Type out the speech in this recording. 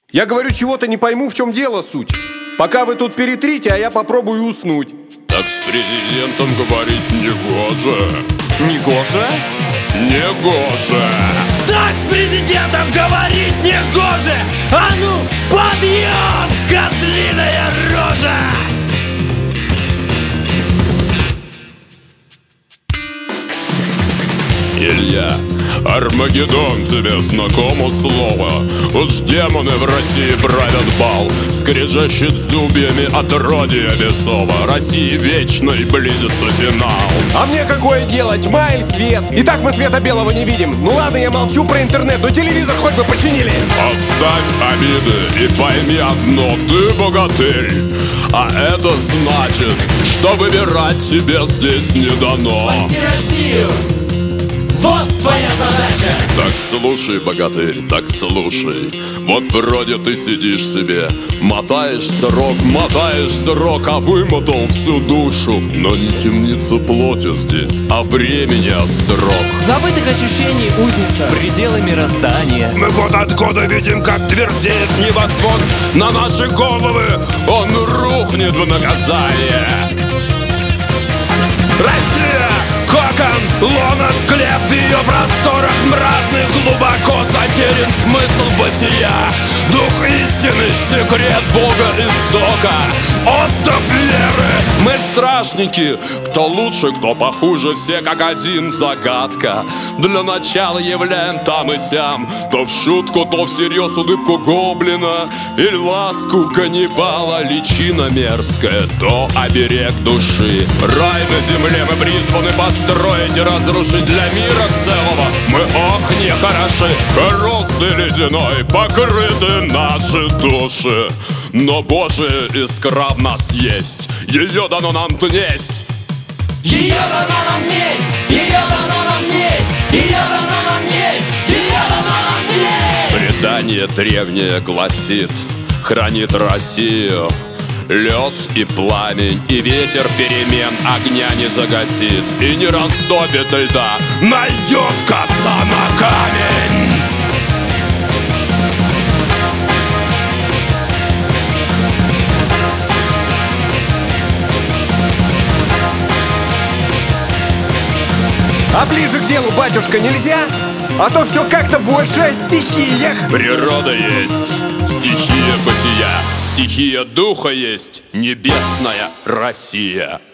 Я говорю, чего-то не пойму, в чем дело суть. Пока вы тут перетрите, а я попробую уснуть. Так с президентом говорить не гоже. Не гоже? Не гоже. Так с президентом говорить не гоже. А ну, подъем, козлиная рожа! Илья, Армагеддон, тебе знакомо слово? Уж демоны в России правят бал, скрежещет зубьями отродья бесово. России вечной близится финал. А мне какое дело, тьма или свет? И так мы света белого не видим. Ну ладно, я молчу про интернет, но телевизор хоть бы починили. Оставь обиды и пойми одно, ты богатырь. А это значит, что выбирать тебе здесь не дано. Спасти Россию! Вот твоя задача! Так слушай, богатырь, так слушай. Вот вроде ты сидишь себе, мотаешь срок, а вымотал всю душу. Но не темница плоти здесь, а времени острог. Забытых ощущений узница. Пределы мироздания. Мы год от года видим, как твердеет небосвод. На наши головы он рухнет в наказание. Россия! Кокон, лона, склеп, в ее просторах мразных глубоко затерян смысл бытия. Дух истины, секрет Бога истока, остров веры. Мы стражники, кто лучше, кто похуже, все как один загадка. Для начала являем там и сям, то в шутку, то всерьез улыбку гоблина и ласку каннибала. Личина мерзкая, то оберег души. Рай на земле мы призваны построить и разрушить для мира целого. Мы ох не хороши, коростой ледяной покрыты наши души. Но Божия искра в нас есть, ее дано нам несть. Ее дано нам несть! Ее дано нам несть! Ее дано нам несть! Ее дано нам несть! Предание древнее гласит, хранит Россию лед и пламень, и ветер перемен огня не загасит, и не растопит льда, найдет коса на камень. А ближе к делу, батюшка, нельзя? А то все как-то больше о стихиях. Природа есть, стихия бытия, стихия духа есть, небесная Россия.